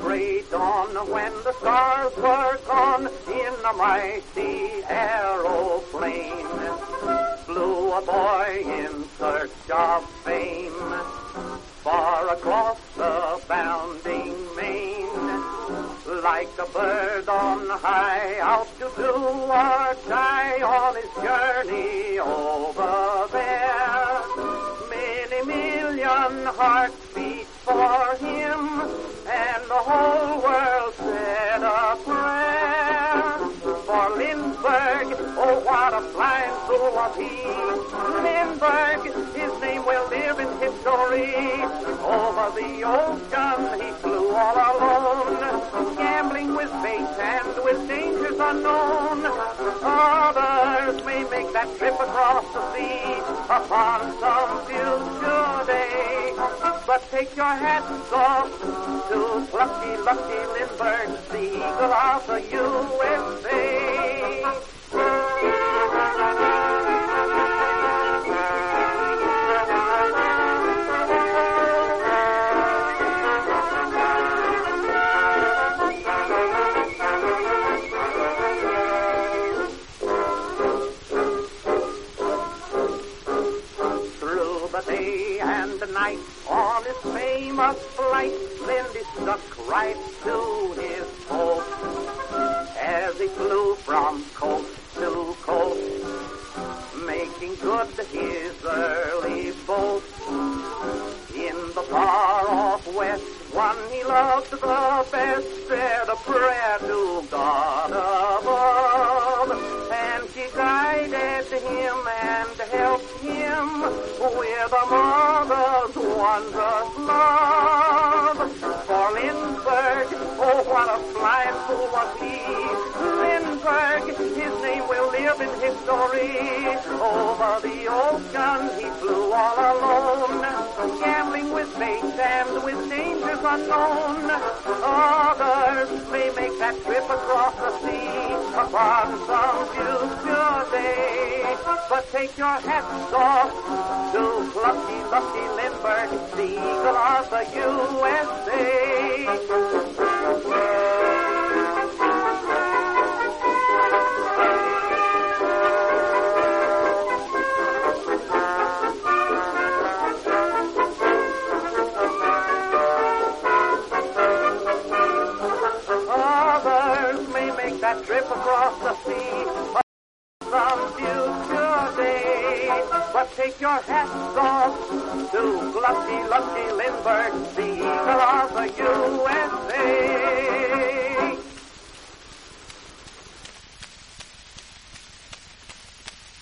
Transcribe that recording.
gray dawn when the stars were gone in a mighty aeroplane flew a boy in search of fame far across the bounding main. Like a bird on high, out to do or die on his journey over there. Many million hearts beat for him, and the whole world said a prayer. For Lindbergh, oh what a flying fool was he. Lindbergh, his name will live in history. Over the ocean he flew all alone, gambling with fate and with dangers unknown. Others may make that trip across the sea upon some future day, but take your hats off to plucky, lucky Lindbergh, the eagle of the USA. Night on his famous flight, Lindy stuck right to his post as he flew from coast to coast, making good his early boast. In the far-off west, one he loved the best said a prayer to God above, and she guided him and helped him with a mother's wondrous love. For Lindbergh, oh what a flying fool was he. Lindbergh, his name will live in history. Over the ocean he flew all alone, gambling with fate and with dangers unknown. Others may make that trip across the sea upon some future day, but take your hats off to plucky, lucky Lindbergh, the eagle of the USA. That trip across the sea some future day, but take your hats off to lucky, lucky Lindbergh, the